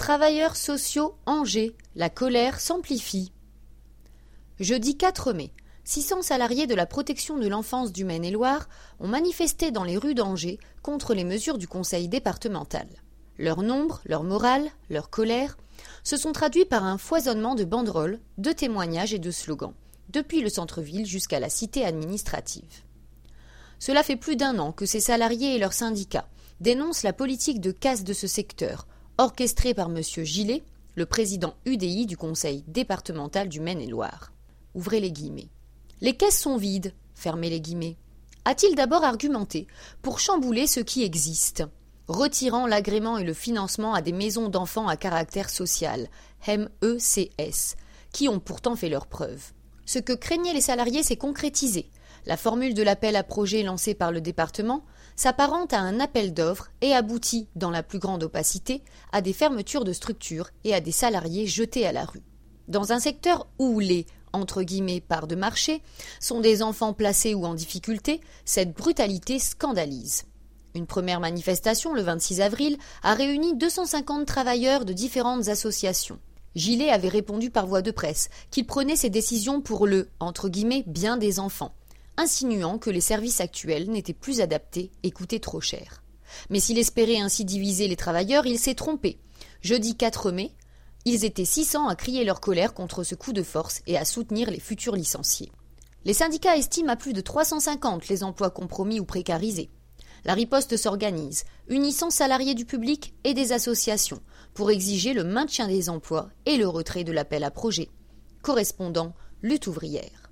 Travailleurs sociaux Angers, la colère s'amplifie. Jeudi 4 mai, 600 salariés de la protection de l'enfance du Maine-et-Loire ont manifesté dans les rues d'Angers contre les mesures du conseil départemental. Leur nombre, leur morale, leur colère se sont traduits par un foisonnement de banderoles, de témoignages et de slogans, depuis le centre-ville jusqu'à la cité administrative. Cela fait plus d'1 an que ces salariés et leurs syndicats dénoncent la politique de casse de ce secteur, orchestrée par M. Gillet, le président UDI du conseil départemental du Maine-et-Loire. Ouvrez les guillemets. Les caisses sont vides, fermez les guillemets. A-t-il d'abord argumenté pour chambouler ce qui existe, retirant l'agrément et le financement à des maisons d'enfants à caractère social, MECS, qui ont pourtant fait leurs preuves. Ce que craignaient les salariés s'est concrétisé. La formule de l'appel à projet lancé par le département s'apparente à un appel d'offres et aboutit, dans la plus grande opacité, à des fermetures de structures et à des salariés jetés à la rue. Dans un secteur où les entre guillemets parts de marché sont des enfants placés ou en difficulté, cette brutalité scandalise. Une première manifestation, le 26 avril, a réuni 250 travailleurs de différentes associations. Gillet avait répondu par voie de presse qu'il prenait ses décisions pour le entre guillemets bien des enfants, insinuant que les services actuels n'étaient plus adaptés et coûtaient trop cher. Mais s'il espérait ainsi diviser les travailleurs, il s'est trompé. Jeudi 4 mai, ils étaient 600 à crier leur colère contre ce coup de force et à soutenir les futurs licenciés. Les syndicats estiment à plus de 350 les emplois compromis ou précarisés. La riposte s'organise, unissant salariés du public et des associations, pour exiger le maintien des emplois et le retrait de l'appel à projet. Correspondant, lutte ouvrière.